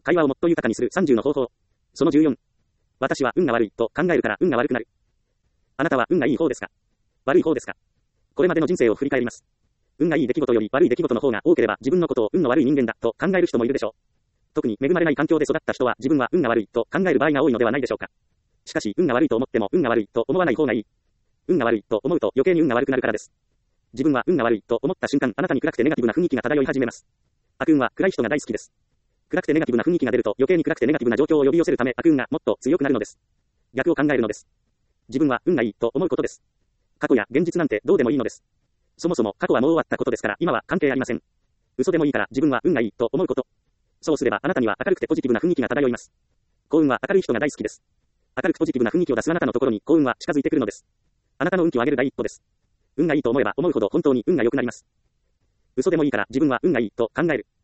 会話をもっと豊かにする30の方法。その14。私は運が悪いと考えるから運が悪くなる。あなたは運がいい方ですか？悪い方ですか？これまでの人生を振り返ります。運がいい出来事より悪い出来事の方が多ければ自分のことを運の悪い人間だと考える人もいるでしょう。特に恵まれない環境で育った人は自分は運が悪いと考える場合が多いのではないでしょうか。しかし運が悪いと思っても運が悪いと思わない方がいい。運が悪いと思うと余計に運が悪くなるからです。自分は運が悪いと思った瞬間、あなたに暗くてネガティブな雰囲気が漂い始めます。悪運は暗い人が大好きです。暗くてネガティブな雰囲気が出ると余計に暗くてネガティブな状況を呼び寄せるため悪運がもっと強くなるのです。逆を考えるのです。自分は運がいいと思うことです。過去や現実なんてどうでもいいのです。そもそも過去はもう終わったことですから今は関係ありません。嘘でもいいから自分は運がいいと思うこと。そうすればあなたには明るくてポジティブな雰囲気が漂います。幸運は明るい人が大好きです。明るくポジティブな雰囲気を出すあなたのところに幸運は近づいてくるのです。あなたの運気を上げる第一歩です。運がいいと思えば思うほど本当に運が良くなります。嘘でもいいから自分は運がいいと考える。